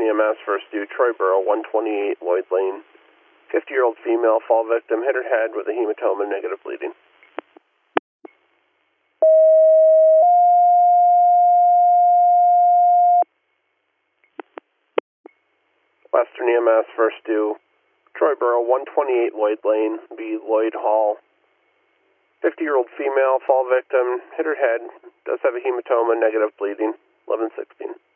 EMS first due, Troy Borough, 128 Lloyd Lane. 50-year-old female, fall victim, hit her head with a hematoma, negative bleeding. Western EMS first due, Troy Borough, 128 Lloyd Lane, B. Lloyd Hall. 50-year-old female, fall victim, hit her head, does have a hematoma, negative bleeding, 1116.